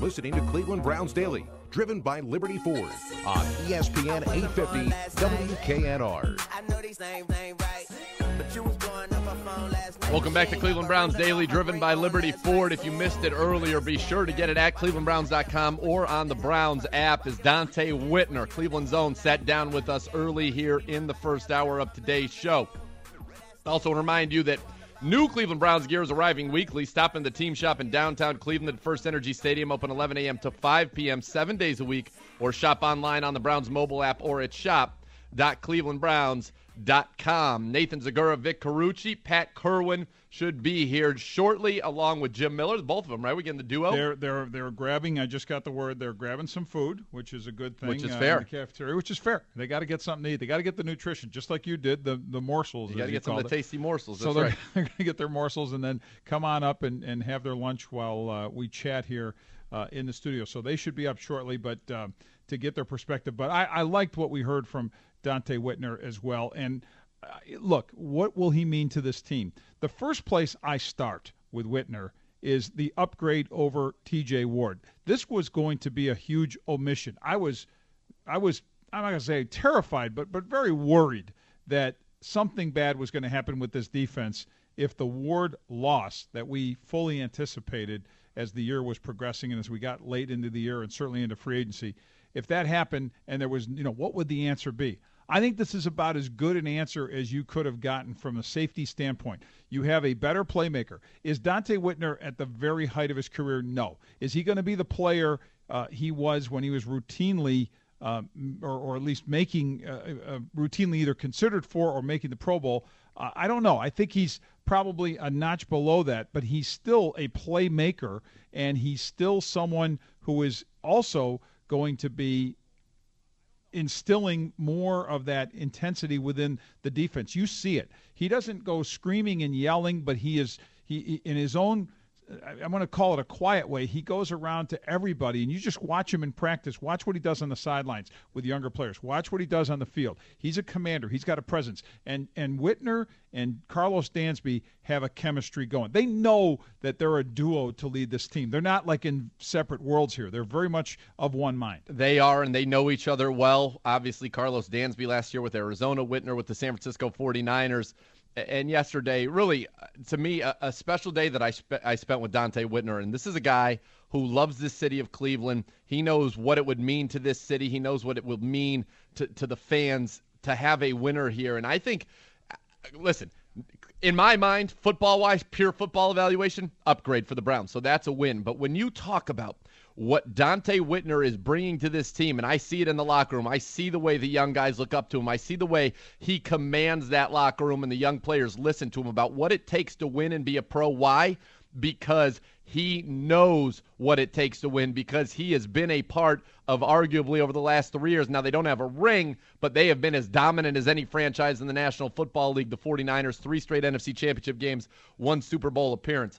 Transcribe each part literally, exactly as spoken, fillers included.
listening to Cleveland Browns Daily, driven by Liberty Ford on E S P N eight fifty W K N R. Welcome back to Cleveland Browns Daily, driven by Liberty Ford. If you missed it earlier, be sure to get it at cleveland browns dot com or on the Browns app. As Donte Whitner, Cleveland's own, sat down with us early here in the first hour of today's show. Also, remind you that new Cleveland Browns gear is arriving weekly. Stop in the team shop in downtown Cleveland at First Energy Stadium, open eleven a.m. to five p.m., seven days a week, or shop online on the Browns mobile app or at shop dot cleveland browns dot com. Nathan Zagura, Vic Carucci, Pat Kerwin should be here shortly, along with Jim Miller. Both of them, right? We getting the duo? They're they're they're grabbing. I just got the word. They're grabbing some food, which is a good thing. Which is uh, fair. In the cafeteria, which is fair. They got to get something to eat. They got to get the nutrition, just like you did. The the morsels. You got to get some of the it. tasty morsels. So That's they're, right. they're going to get their morsels and then come on up and, and have their lunch while uh, we chat here uh, in the studio. So they should be up shortly, but uh, to get their perspective. But I, I liked what we heard from Donte Whitner as well. And uh, look, what will he mean to this team? The first place I start with Whitner is the upgrade over T J Ward. This was going to be a huge omission. I was, I was, I'm not going to say terrified, but but very worried that something bad was going to happen with this defense if the Ward loss that we fully anticipated as the year was progressing and as we got late into the year and certainly into free agency, if that happened and there was, you know, what would the answer be? I think this is about as good an answer as you could have gotten from a safety standpoint. You have a better playmaker. Is Donte Whitner at the very height of his career? No. Is he going to be the player uh, he was when he was routinely uh, or, or at least making uh, uh, routinely either considered for or making the Pro Bowl? Uh, I don't know. I think he's probably a notch below that, but he's still a playmaker, and he's still someone who is also going to be instilling more of that intensity within the defense. You see it. He doesn't go screaming and yelling, but he is he in his own, I'm going to call it a quiet way, he goes around to everybody, and you just watch him in practice. Watch what he does on the sidelines with younger players. Watch what he does on the field. He's a commander. He's got a presence. And and Whitner and Carlos Dansby have a chemistry going. They know that they're a duo to lead this team. They're not like in separate worlds here. They're very much of one mind. They are, and they know each other well. Obviously, Carlos Dansby last year with Arizona, Whitner with the San Francisco forty-niners. And yesterday, really, to me, a, a special day that I, spe- I spent with Donte Whitner. And this is a guy who loves this city of Cleveland. He knows what it would mean to this city. He knows what it would mean to, to the fans to have a winner here. And I think, listen, in my mind, football-wise, pure football evaluation, upgrade for the Browns. So that's a win. But when you talk about what Donte Whitner is bringing to this team, and I see it in the locker room. I see the way the young guys look up to him. I see the way he commands that locker room and the young players listen to him about what it takes to win and be a pro. Why? Because he knows what it takes to win, because he has been a part of arguably over the last three years. Now, they don't have a ring, but they have been as dominant as any franchise in the National Football League. The forty-niners, three straight N F C Championship games, one Super Bowl appearance.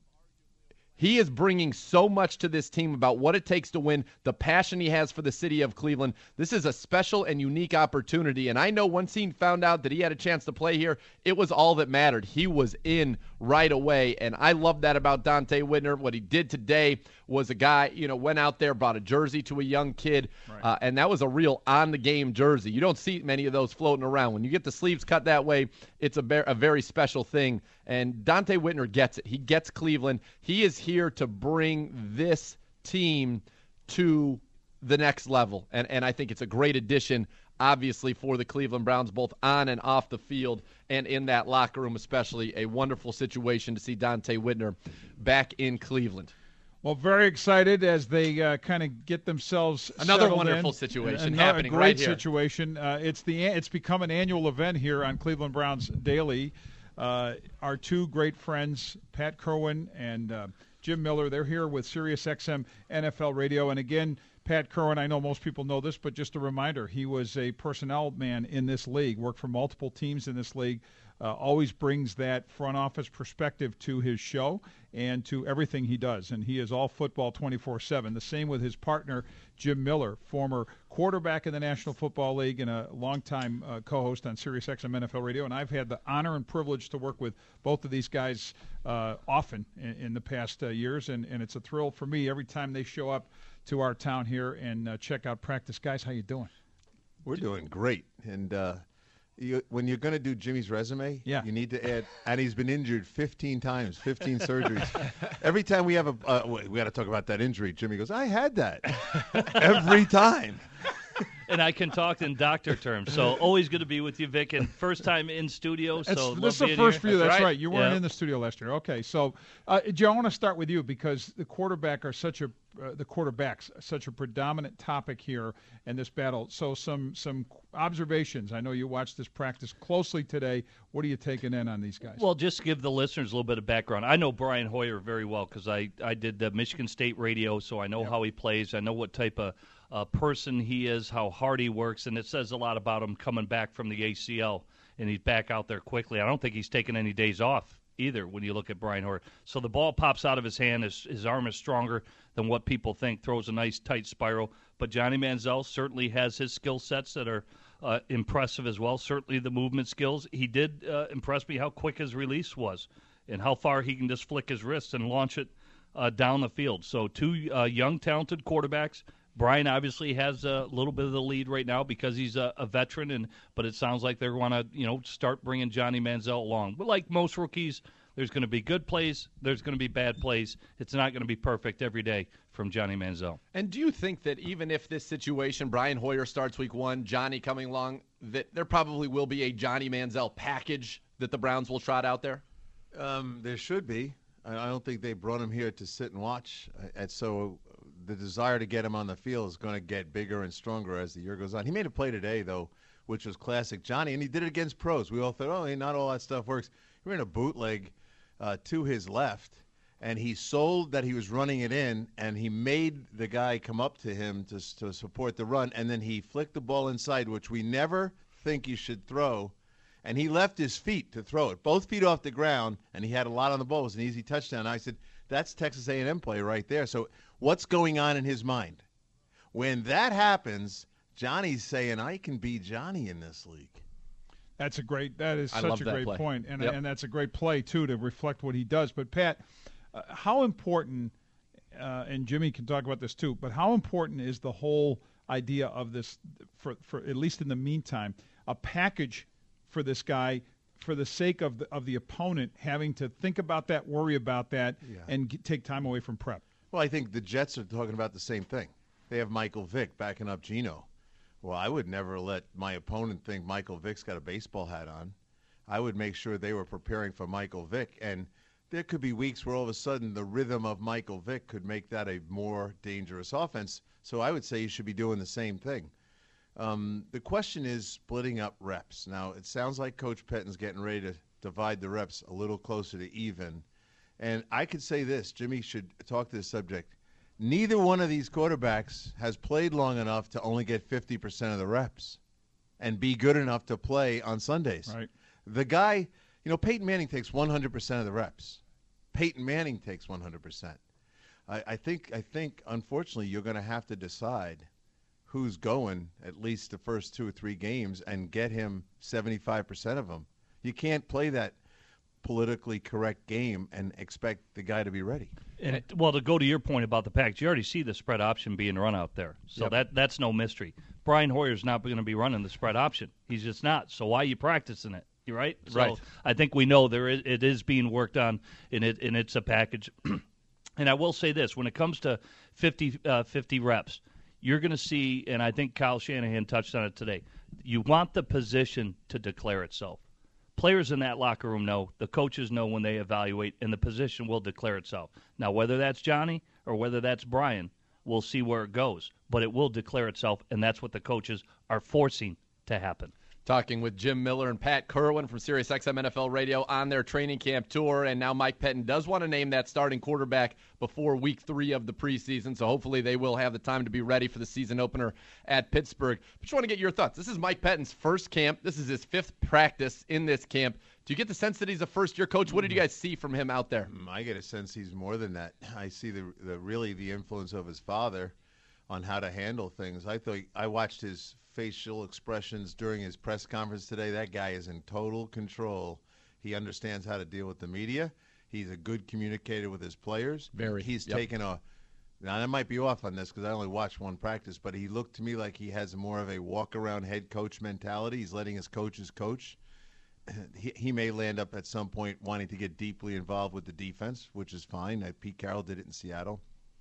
He is bringing so much to this team about what it takes to win, the passion he has for the city of Cleveland. This is a special and unique opportunity, and I know once he found out that he had a chance to play here, it was all that mattered. He was in right away, and I love that about Donte Whitner. What he did today was a guy, you know, went out there, brought a jersey to a young kid, right. uh, and that was a real on-the-game jersey. You don't see many of those floating around. When you get the sleeves cut that way, it's a, be- a very special thing, and Donte Whitner gets it. He gets Cleveland. He is here to bring this team to the next level, and, and I think it's a great addition, obviously, for the Cleveland Browns, both on and off the field and in that locker room especially. A wonderful situation to see Donte Whitner back in Cleveland. Well, very excited as they uh, kind of get themselves another settled wonderful in. situation another, happening a great right here. situation. Uh, it's the it's become an annual event here on Cleveland Browns Daily. Uh, our two great friends, Pat Kerwin and uh, Jim Miller, they're here with SiriusXM N F L Radio. And again, Pat Kerwin, I know most people know this, but just a reminder, he was a personnel man in this league, worked for multiple teams in this league. uh, always brings that front office perspective to his show and to everything he does. And he is all football twenty-four seven. The same with his partner, Jim Miller, former quarterback in the National Football League and a longtime uh, co-host on Sirius X M N F L Radio. And I've had the honor and privilege to work with both of these guys uh, often in, in the past uh, years. And, and it's a thrill for me every time they show up to our town here and uh, check out practice. Guys, how you doing? We're doing great. And uh, you, when you're going to do Jimmy's resume, yeah. you need to add, and he's been injured fifteen times, fifteen surgeries. Every time we have a, uh, we got to talk about that injury, Jimmy goes, I had that. Every time. And I can talk in doctor terms, so always good to be with you, Vic. And first time in studio, so That's, love this is the being first here. for you. That's, That's right. right. You weren't yeah. in the studio last year. Okay, so uh, Joe, I want to start with you because the quarterback are such a uh, the quarterbacks such a predominant topic here in this battle. So some some observations. I know you watched this practice closely today. What are you taking in on these guys? Well, just to give the listeners a little bit of background. I know Brian Hoyer very well because I, I did the Michigan State radio, so I know yep. how he plays. I know what type of uh, person he is, how hard he works, and it says a lot about him coming back from the A C L, and he's back out there quickly. I don't think he's taken any days off either when you look at Brian Hoyer. So the ball pops out of his hand. His, his arm is stronger than what people think, throws a nice tight spiral. But Johnny Manziel certainly has his skill sets that are uh, impressive as well, certainly the movement skills. He did uh, impress me how quick his release was and how far he can just flick his wrist and launch it uh, down the field. So two uh, young, talented quarterbacks. Brian obviously has a little bit of the lead right now because he's a, a veteran, and but it sounds like they want to, you know, start bringing Johnny Manziel along. But like most rookies, there's going to be good plays, there's going to be bad plays. It's not going to be perfect every day from Johnny Manziel. And do you think that even if this situation, Brian Hoyer starts week one, Johnny coming along, that there probably will be a Johnny Manziel package that the Browns will trot out there? Um, there should be. I don't think they brought him here to sit and watch. And so the desire to get him on the field is going to get bigger and stronger as the year goes on. He made a play today, though, which was classic Johnny, and he did it against pros. We all thought, oh, hey, not all that stuff works. He ran a bootleg uh, to his left, and he sold that he was running it in, and he made the guy come up to him to, to support the run, and then he flicked the ball inside, which we never think you should throw. And he left his feet to throw it, both feet off the ground, and he had a lot on the ball. It was an easy touchdown. I said, that's Texas A and M play right there. So what's going on in his mind? When that happens, Johnny's saying, I can be Johnny in this league. That's a great. That is I such love a that great play. point, and Yep. and that's a great play too to reflect what he does. But Pat, uh, how important? Uh, and Jimmy can talk about this too. But how important is the whole idea of this for for at least in the meantime, a package for this guy for the sake of the of the opponent having to think about that, worry about that, Yeah. and get, take time away from prep. Well, I think the Jets are talking about the same thing. They have Michael Vick backing up Geno. Well, I would never let my opponent think Michael Vick's got a baseball hat on. I would make sure they were preparing for Michael Vick. And there could be weeks where all of a sudden the rhythm of Michael Vick could make that a more dangerous offense. So I would say you should be doing the same thing. Um, the question is splitting up reps. Now, it sounds like Coach Pettin's getting ready to divide the reps a little closer to even. And I could say this, Jimmy should talk to this subject. Neither one of these quarterbacks has played long enough to only get fifty percent of the reps and be good enough to play on Sundays. Right. The guy, you know, Peyton Manning takes one hundred percent of the reps. Peyton Manning takes one hundred percent. I, I think, I think, unfortunately, you're going to have to decide who's going at least the first two or three games and get him seventy-five percent of them. You can't play that politically correct game and expect the guy to be ready. And it, well, to go to your point about the package, you already see the spread option being run out there, so Yep. that that's no mystery. Brian Hoyer's not going to be running the spread option; he's just not. So why are you practicing it? You right? So Right. I think we know there is, it is being worked on, and it and it's a package. And I will say this: when it comes to fifty, uh, fifty reps, you're going to see, and I think Kyle Shanahan touched on it today. You want the position to declare itself. Players in that locker room know, the coaches know when they evaluate, and the position will declare itself. Now, whether that's Johnny or whether that's Brian, we'll see where it goes. But it will declare itself, and that's what the coaches are forcing to happen. Talking with Jim Miller and Pat Kerwin from Sirius X M N F L Radio on their training camp tour. And now Mike Pettin does want to name that starting quarterback before week three of the preseason. So hopefully they will have the time to be ready for the season opener at Pittsburgh. But just want to get your thoughts. This is Mike Pettin's first camp. This is his fifth practice in this camp. Do you get the sense that he's a first-year coach? What did you guys see from him out there? I get a sense he's more than that. I see the, the really the influence of his father on how to handle things. I thought I watched his facial expressions during his press conference today. That guy is in total control. He understands how to deal with the media. He's a good communicator with his players. Very. He's yep. taken a now I might be off on this because I only watched one practice, but he looked to me like he has more of a walk-around head coach mentality. He's letting his coaches coach. He, he may land up at some point wanting to get deeply involved with the defense, which is fine. Uh, Pete Carroll did it in Seattle.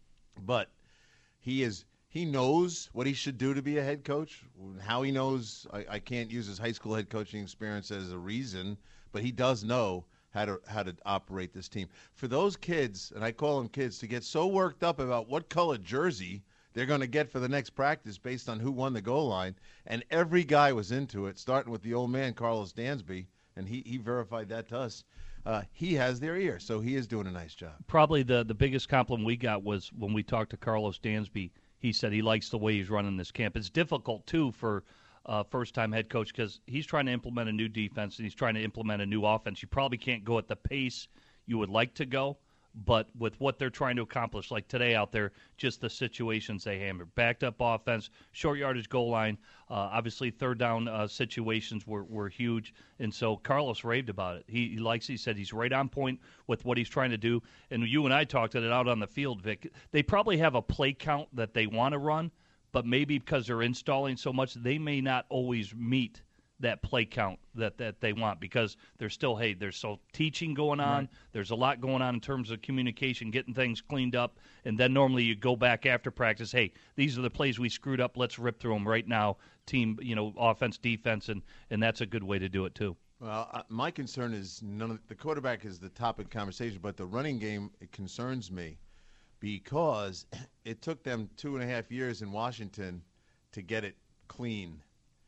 But he is he knows what he should do to be a head coach. How he knows, I, I can't use his high school head coaching experience as a reason, but he does know how to how to operate this team. For those kids, and I call them kids, to get so worked up about what color jersey they're going to get for the next practice based on who won the goal line, and every guy was into it, starting with the old man, Carlos Dansby, and he, he verified that to us. Uh, he has their ear, so he is doing a nice job. Probably the, the biggest compliment we got was when we talked to Carlos Dansby. He said he likes the way he's running this camp. It's difficult, too, for uh, first-time head coach because he's trying to implement a new defense and he's trying to implement a new offense. You probably can't go at the pace you would like to go, but with what they're trying to accomplish, like today out there, just the situations they hammered. Backed up offense, short yardage goal line. Uh, obviously, third down uh, situations were, were huge. And so Carlos raved about it. He, he likes He said he's right on point with what he's trying to do. And you and I talked about it out on the field, Vic. They probably have a play count that they want to run, but maybe because they're installing so much, they may not always meet that play count that, that they want because there's still, hey, there's so teaching going on. Right. There's a lot going on in terms of communication, getting things cleaned up, and then normally you go back after practice, hey, these are the plays we screwed up. Let's rip through them right now, team, you know, offense, defense, and, and that's a good way to do it too. Well, uh, my concern is none of the quarterback is the topic of conversation, but the running game, it concerns me because it took them two and a half years in Washington to get it clean.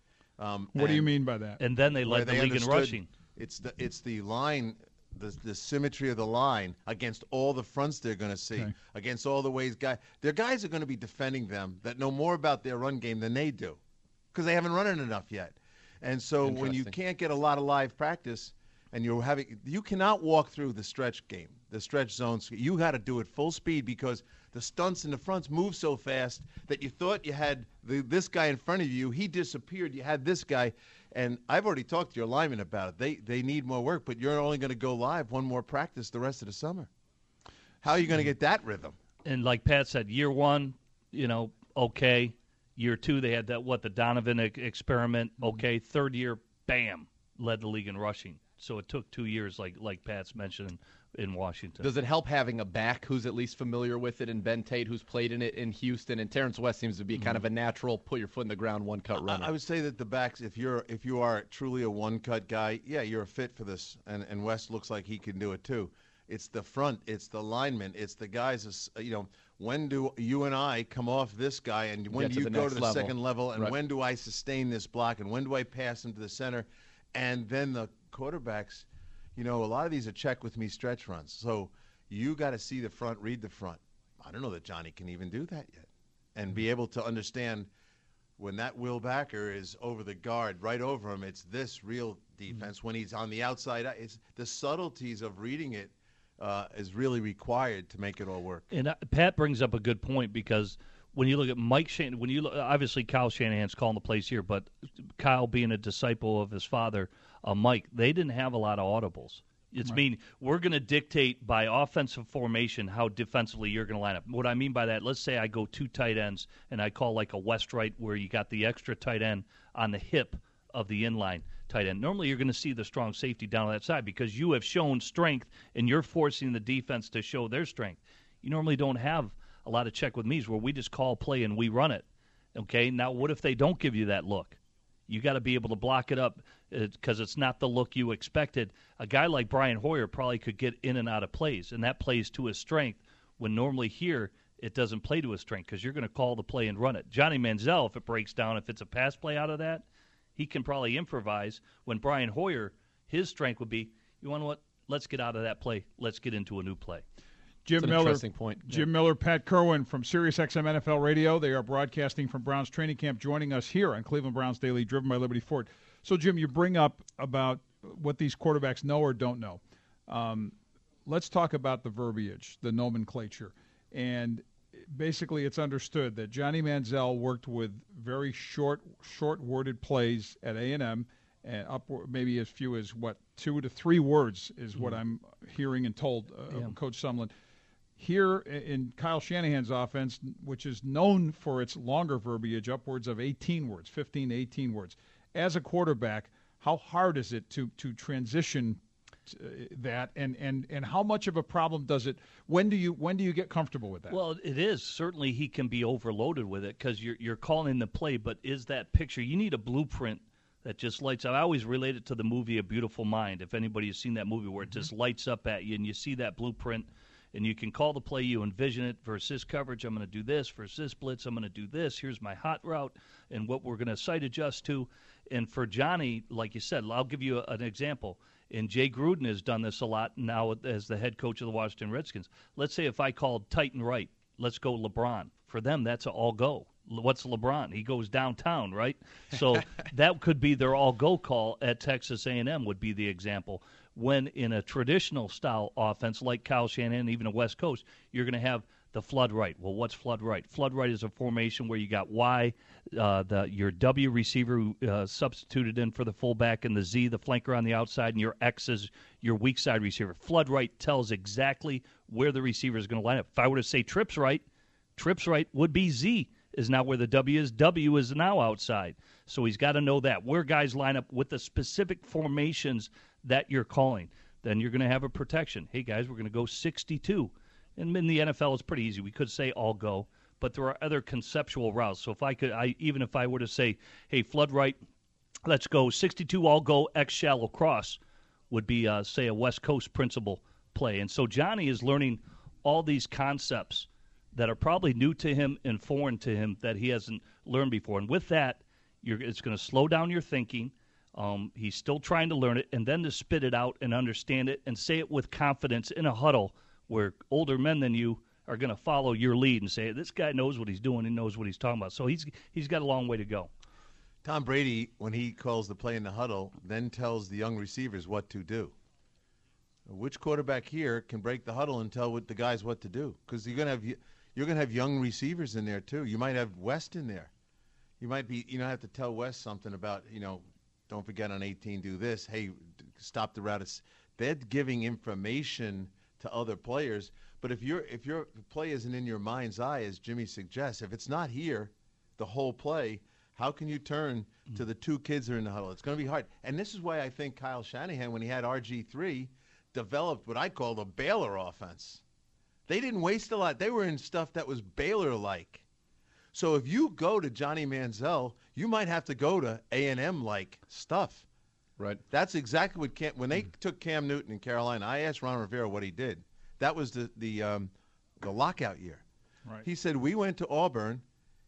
Um, what do you mean by that? And then they led the they league in rushing. It's the it's the line, the the symmetry of the line against all the fronts they're going to see, okay. against all the ways guys. Their guys are going to be defending them that know more about their run game than they do, because they haven't run it enough yet. And so when you can't get a lot of live practice, and you're having, you cannot walk through the stretch game, the stretch zones. You got to do it full speed because the stunts in the fronts move so fast that you thought you had the, this guy in front of you. He disappeared. You had this guy. And I've already talked to your linemen about it. They they need more work, but you're only going to go live one more practice the rest of the summer. How are you going to get that rhythm? And like Pat said, year one, you know, okay. Year two, they had that, what, the Donovan experiment. Okay. Third year, bam, led the league in rushing. So it took two years, like like Pat's mentioned, in Washington. Does it help having a back who's at least familiar with it, and Ben Tate, who's played in it in Houston, and Terrence West seems to be mm-hmm. kind of a natural put your foot in the ground one cut runner? I, I would say that the backs, if you're if you are truly a one cut guy, yeah, you're a fit for this, and and West looks like he can do it too. It's the front, it's the linemen, it's the guys. You know, when do you and I come off this guy, and when do you go to the level. second level, and right. when do I sustain this block, and when do I pass him to the center, and then the quarterbacks. You know, a lot of these are check with me stretch runs. So you got to see the front, read the front. I don't know that Johnny can even do that yet. And be able to understand when that Will Backer is over the guard, right over him, it's this real defense. Mm-hmm. When he's on the outside, it's the subtleties of reading it uh, is really required to make it all work. And uh, Pat brings up a good point because when you look at Mike Shanahan, when you look, obviously Kyle Shanahan's calling the plays here, but Kyle being a disciple of his father, Uh, Mike, they didn't have a lot of audibles. It's right. mean we're going to dictate by offensive formation how defensively you're going to line up. What I mean by that, let's say I go two tight ends and I call like a West right where you got the extra tight end on the hip of the inline tight end. Normally you're going to see the strong safety down on that side because you have shown strength and you're forcing the defense to show their strength. You normally don't have a lot of check with me's where we just call play and we run it. Okay, now what if they don't give you that look? You got to be able to block it up because it's not the look you expected. A guy like Brian Hoyer probably could get in and out of plays, and that plays to his strength when normally here it doesn't play to his strength because you're going to call the play and run it. Johnny Manziel, if it breaks down, if it's a pass play out of that, he can probably improvise when Brian Hoyer, his strength would be, you want what? Let's get out of that play. Let's get into a new play. Jim Miller, point. Jim yeah. Miller, Pat Kerwin from SiriusXM N F L Radio. They are broadcasting from Browns training camp, joining us here on Cleveland Browns Daily, driven by Liberty Ford. So, Jim, you bring up about what these quarterbacks know or don't know. Um, let's talk about the verbiage, the nomenclature. And basically it's understood that Johnny Manziel worked with very short, short-worded plays at A and M, and up maybe as few as, what, two to three words is what I'm hearing and told uh, yeah. Coach Sumlin. Here in Kyle Shanahan's offense, which is known for its longer verbiage, upwards of eighteen words, fifteen to eighteen words. As a quarterback, how hard is it to to transition that, and, and, and how much of a problem does it, when do you when do you get comfortable with that? Well, it is. Certainly he can be overloaded with it because you're, you're calling the play, but is that picture, you need a blueprint that just lights up. I always relate it to the movie A Beautiful Mind, if anybody has seen that movie, where it just lights up at you and you see that blueprint and you can call the play, you envision it versus this coverage, I'm going to do this, versus this blitz, I'm going to do this, here's my hot route and what we're going to sight adjust to. And for Johnny, like you said, I'll give you a, an example. And Jay Gruden has done this a lot now as the head coach of the Washington Redskins. Let's say if I called tight and right, let's go LeBron. For them, that's an all-go. What's LeBron? He goes downtown, right? So that could be their all-go call at Texas A and M would be the example. When in a traditional style offense like Kyle Shanahan, even a West Coast, you're going to have the flood right. Well, what's flood right? Flood right is a formation where you got Y, uh, the your W receiver uh, substituted in for the fullback, and the Z, the flanker on the outside, and your X is your weak side receiver. Flood right tells exactly where the receiver is going to line up. If I were to say trips right, trips right would be Z is now where the W is. W is now outside. So he's got to know that. Where guys line up with the specific formations that you're calling, then you're going to have a protection. Hey, guys, we're going to go sixty-two. And in the N F L, it's pretty easy. We could say all go, but there are other conceptual routes. So if I could, I even if I were to say, hey, flood right, let's go sixty-two all go, X shallow cross, would be, uh, say, a West Coast principle play. And so Johnny is learning all these concepts that are probably new to him and foreign to him that he hasn't learned before. And with that, you're, it's going to slow down your thinking. Um, he's still trying to learn it, and then to spit it out and understand it and say it with confidence in a huddle where older men than you are going to follow your lead and say, this guy knows what he's doing, he knows what he's talking about. So he's he's got a long way to go. Tom Brady, when he calls the play in the huddle, then tells the young receivers what to do. Which quarterback here can break the huddle and tell what the guys what to do? Because you're going to have you're going to have young receivers in there too. You might have West in there. You might be you know have to tell West something about, you know, don't forget on eighteen do this. Hey, stop the route. They're giving information to other players, but if your if your play isn't in your mind's eye, as Jimmy suggests, if it's not here, the whole play, how can you turn to the two kids that are in the huddle? It's going to be hard. And this is why I think Kyle Shanahan, when he had R G three, developed what I call the Baylor offense. They didn't waste a lot. They were in stuff that was Baylor-like. So if you go to Johnny Manziel, you might have to go to A and M-like stuff. Right. That's exactly what Cam, when they took Cam Newton in Carolina, I asked Ron Rivera what he did. That was the the um, the lockout year. Right. He said, we went to Auburn,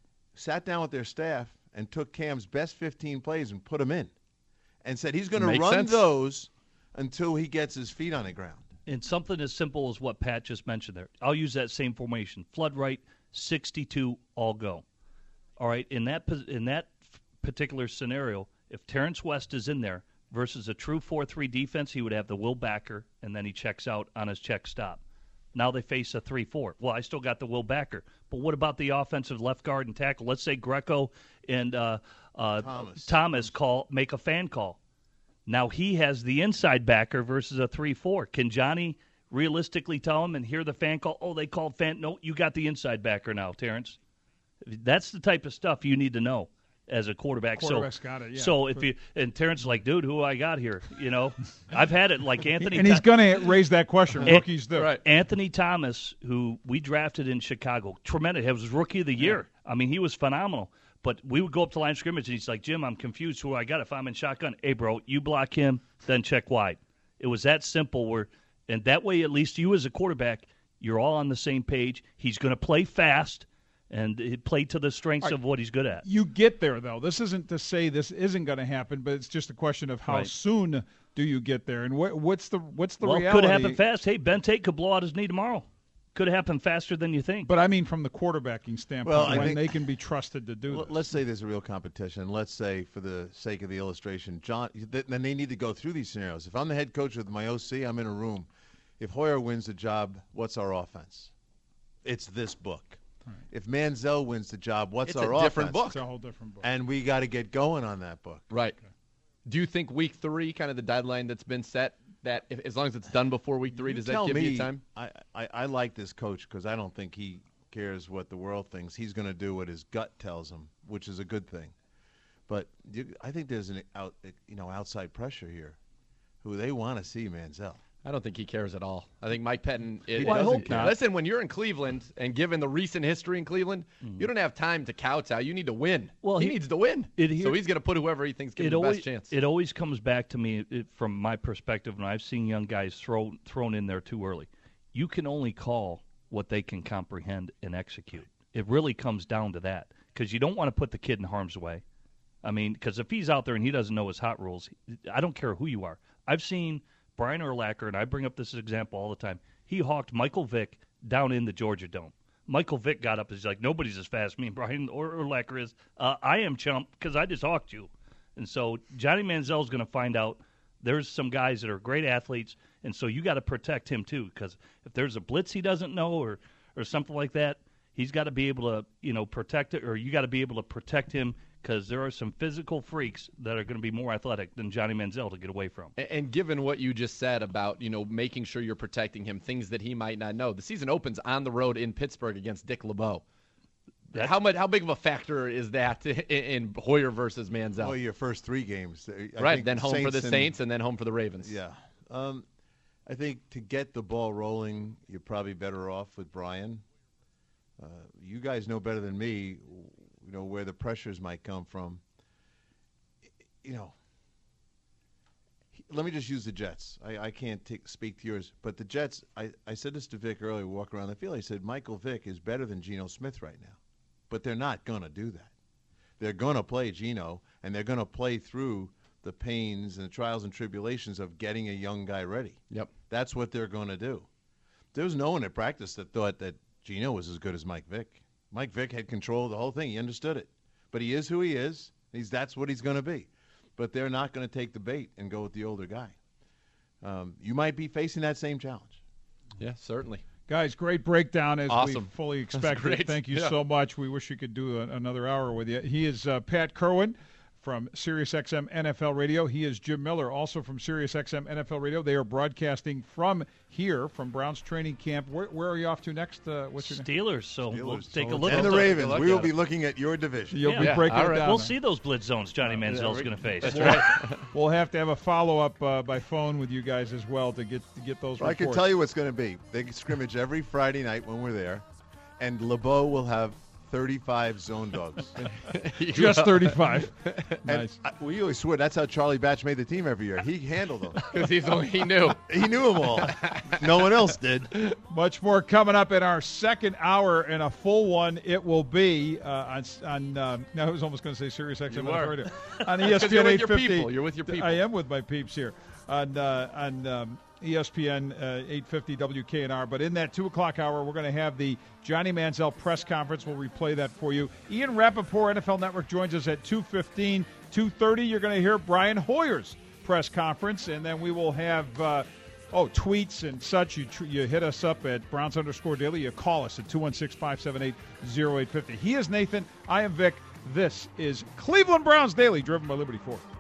sat down with their staff, and took Cam's best fifteen plays and put them in, and said he's going to Makes run sense. those until he gets his feet on the ground. And something as simple as what Pat just mentioned there. I'll use that same formation. Flood right, sixty-two, all go. All right, in that in that particular scenario, if Terrence West is in there, versus a true four three defense, he would have the Will Backer, and then he checks out on his check stop. Now they face a three four. Well, I still got the Will Backer. But what about the offensive left guard and tackle? Let's say Greco and uh, uh, Thomas. Thomas call make a fan call. Now he has the inside backer versus a three four. Can Johnny realistically tell him and hear the fan call, oh, they called fan? No, you got the inside backer now, Terrence. That's the type of stuff you need to know as a quarterback. Quarterback's so, got it, yeah. So if you and Terrence is like, dude, who I got here? You know, I've had it like Anthony. And he's going to raise that question. An- Rookies do. Right. Anthony Thomas, who we drafted in Chicago, tremendous. He was rookie of the year. I mean, he was phenomenal. But we would go up to line of scrimmage, and he's like, Jim, I'm confused who I got if I'm in shotgun. Hey, bro, you block him, then check wide. It was that simple. Where, and that way, at least you as a quarterback, you're all on the same page. He's going to play fast and play to the strengths Right. of what he's good at. You get there, though. This isn't to say this isn't going to happen, but it's just a question of how Right. soon do you get there, and what, what's the what's the well, reality? could happen fast. Hey, Ben Tate could blow out his knee tomorrow. Could happen faster than you think. But I mean from the quarterbacking standpoint, Well, I when think- they can be trusted to do L- this. Let's say there's a real competition. Let's say, for the sake of the illustration, John. Th- then they need to go through these scenarios. If I'm the head coach with my O C, I'm in a room. If Hoyer wins the job, what's our offense? It's this book. Right. If Manziel wins the job, what's It's our a different offense? book. It's a whole different book. And we got to get going on that book. Right. Do you think week three, kind of the deadline that's been set, that if, as long as it's done before week three, You does tell that give me, you time? I, I, I like this coach because I don't think he cares what the world thinks. He's going to do what his gut tells him, which is a good thing. But you, I think there's an out, you know, outside pressure here, who they want to see Manziel. I don't think he cares at all. I think Mike Pettin it, Well, I doesn't hope care. not. Listen, when you're in Cleveland, and given the recent history in Cleveland, Mm-hmm. you don't have time to kowtow. You need to win. Well, he, he- needs to win. it so here- he's going to put whoever he thinks gives it him the always, best chance. It always comes back to me it, from my perspective, and I've seen young guys throw, thrown in there too early. You can only call what they can comprehend and execute. It really comes down to that because you don't want to put the kid in harm's way. I mean, because if he's out there and he doesn't know his hot rules, I don't care who you are. I've seen Brian Urlacher, and I bring up this example all the time. He hawked Michael Vick down in the Georgia Dome. Michael Vick got up and he's like, nobody's as fast as me and Brian Ur- Urlacher is. Uh, I am, chump, because I just hawked you. And so Johnny Manziel is going to find out there's some guys that are great athletes, and so you got to protect him too, because if there's a blitz he doesn't know or, or something like that, he's got to be able to, you know, protect it, or you got to be able to protect him because there are some physical freaks that are going to be more athletic than Johnny Manziel to get away from. And, and given what you just said about, you know, making sure you're protecting him, things that he might not know, the season opens on the road in Pittsburgh against Dick LeBeau. That's- How much? How big of a factor is that in, in Hoyer versus Manziel? Well, your first three games. I right, think then home for the and- Saints and then home for the Ravens. Yeah. Um, I think to get the ball rolling, you're probably better off with Brian. Uh, you guys know better than me, you know, where the pressures might come from. You know, he- let me just use the Jets. I, I can't take, speak to yours, but the Jets, I, I said this to Vic earlier, walking around the field. I said, Michael Vick is better than Geno Smith right now. But they're not going to do that. They're going to play Geno, and they're going to play through the pains and the trials and tribulations of getting a young guy ready. Yep. That's what they're going to do. There was no one at practice that thought that Geno was as good as Mike Vick. Mike Vick had control of the whole thing. He understood it. But he is who he is. He's That's what he's going to be. But they're not going to take the bait and go with the older guy. Um, you might be facing that same challenge. Yeah, certainly. Guys, great breakdown as Awesome. we fully That's expected. great. Thank you Yeah. so much. We wish we could do a, another hour with you. He is uh, Pat Kerwin from SiriusXM N F L Radio. He is Jim Miller, also from SiriusXM N F L Radio. They are broadcasting from here, from Browns training camp. Where, where are you off to next? Uh, what's your name? Steelers, so we'll Steelers. take a So- look And at the those. Ravens. look We will at be it. looking at your division. You'll Yeah. be Yeah, breaking all it right. down. We'll then. see those blitz zones Johnny Manziel's going to face. That's right. We'll have to have a follow-up uh, by phone with you guys as well to get to get those I reports. can tell you what's going to be. They scrimmage every Friday night when we're there, and LeBeau will have thirty-five zone dogs. Just thirty-five. And Nice. I, we always swear that's how Charlie Batch made the team every year. He handled them. Because he's only he knew. He knew them all. No one else did. Much more coming up in our second hour, and a full one it will be uh, on. on uh, no, I was almost going to say Sirius X M You were. Radio on E S P you're N with eight your fifty. people. You're with your people. I am with my peeps here on uh, on um, E S P N uh, eight fifty W K N R. But in that two o'clock hour, we're going to have the Johnny Manziel press conference. We'll replay that for you. Ian Rappaport, N F L Network, joins us at two fifteen. two thirty, you're going to hear Brian Hoyer's press conference, and then we will have uh, oh tweets and such. You tr- you hit us up at Browns underscore Daily. You call us at two one six, five seven eight, zero eight five zero. He is Nathan. I am Vic. This is Cleveland Browns Daily, driven by Liberty Ford.